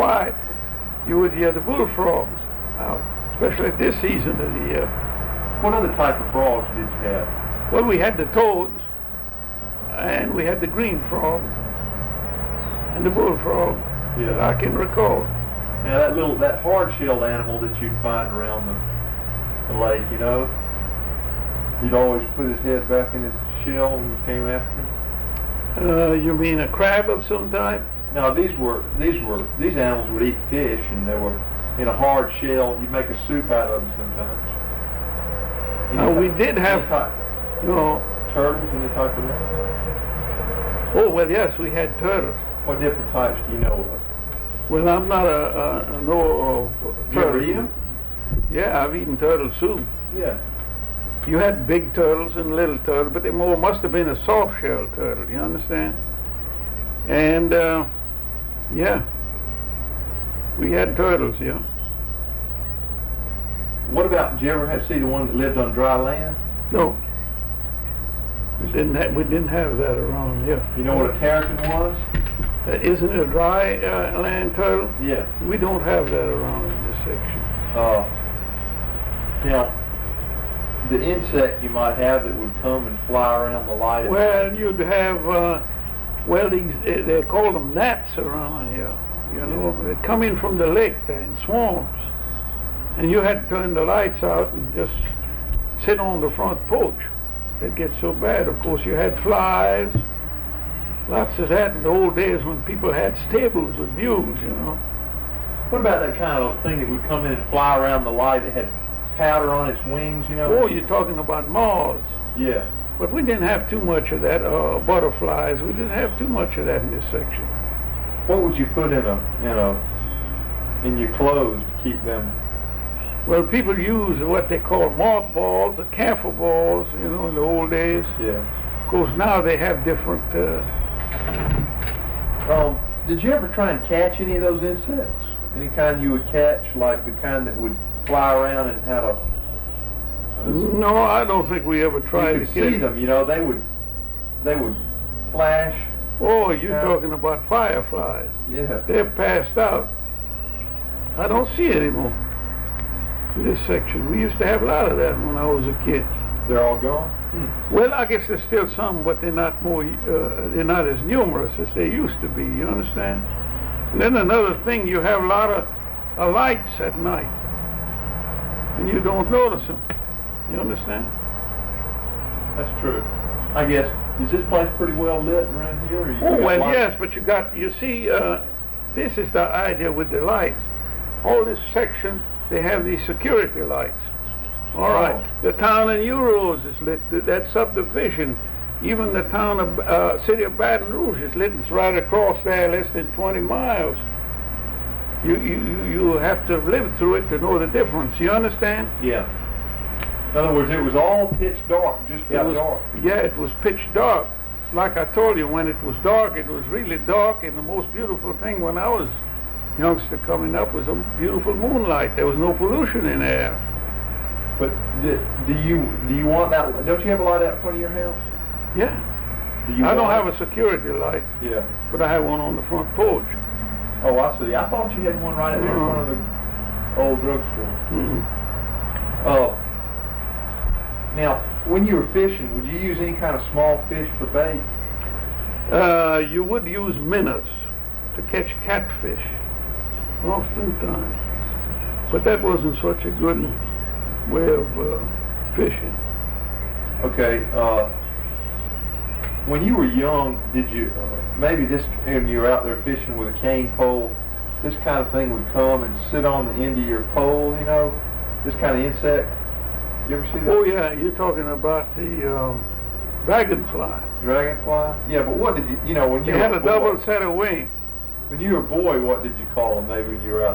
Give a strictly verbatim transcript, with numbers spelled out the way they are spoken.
quiet, you would hear the bullfrogs out, especially at this season of the year. What other type of frogs did you have? Well, we had the toads, and we had the green frog, and the bullfrog, Yeah. that I can recall. Now that little, that hard-shelled animal that you'd find around the, the lake, you know, he'd always put his head back in his shell when you came after him. Uh, you mean a crab of some type? No, these were these were these animals would eat fish, and they were in a hard shell. You make a soup out of them sometimes. Uh, we did have, any type, no, turtles, any type of that. oh, well, yes, we had turtles. What different types do you know of? Well, I'm not a, a, a know of You ever turtles. eat them? Yeah, I've eaten turtle soup. Yeah. You had big turtles and little turtles, but they more must have been a soft-shell turtle, you understand? And, uh, yeah, we had turtles, yeah. What about, did you ever have, see the one that lived on dry land? No, we didn't have, we didn't have that around here. You know what a terrapin was? Uh, isn't it a dry uh, land turtle? Yeah. We don't have that around in this section. Uh, now, the insect you might have that would come and fly around the light. at Well, night. you'd have, uh, well, these, eh, they call them gnats around here, you know. They come in from the lake, they're in swarms. And you had to turn the lights out and just sit on the front porch. It gets so bad. Of course, you had flies, lots of that in the old days when people had stables with mules, you know. What about that kind of thing that would come in and fly around the light that had powder on its wings, you know? Oh, you're talking about moths. Yeah. But we didn't have too much of that, uh, butterflies. We didn't have too much of that in this section. What would you put in a, in a, in your clothes to keep them? Well, people use what they call mothballs or camphor balls, you know, in the old days. Yeah. Of course, now they have different, uh, Um, did you ever try and catch any of those insects? Any kind you would catch, like the kind that would fly around and had a... a no, I don't think we ever tried you to could catch see them, you know, they would, they would flash. Oh, you're Yeah. talking about fireflies. Yeah. They're passed out. I don't see it anymore in this section. We used to have a lot of that when I was a kid. They're all gone? Hmm. Well, I guess there's still some, but they're not more, uh, they're not as numerous as they used to be, you understand? And then another thing, you have a lot of uh, lights at night, and you don't notice them, you understand? That's true. I guess, is this place pretty well lit around here? Or you Oh, got well, lights? yes, but you got, you see, uh, this is the idea with the lights. All this section, they have these security lights. All right, Oh. the town of New Rose is lit, Th- that subdivision, even the town of, uh, city of Baton Rouge is lit. It's right across there, less than twenty miles. You, you, you you have to have lived through it to know the difference, you understand? Yeah. In other words, it was all pitch dark, just It got was, dark. yeah, it was pitch dark. Like I told you, when it was dark, it was really dark, and the most beautiful thing when I was youngster coming up was a beautiful moonlight. There was no pollution in there. But do, do you do you want that? Don't you have a light out in front of your house? Yeah. Do you I don't want have a security light, it? Yeah. but I have one on the front porch. Oh, I see. I thought you had one right out there in front of the old drugstore. Mm. Uh, now, when you were fishing, would you use any kind of small fish for bait? Uh, you would use minnows to catch catfish, oftentimes. But that wasn't such a good way of uh, fishing. Okay. Uh, when you were young, did you uh, maybe this when you were out there fishing with a cane pole, this kind of thing would come and sit on the end of your pole? You know, this kind of insect. You ever see that? Oh yeah, you're talking about the um, dragonfly. Dragonfly? Yeah, but what did you, you know, when you They were had a boy, double set of wings. when you were a boy, what did you call them maybe when you were out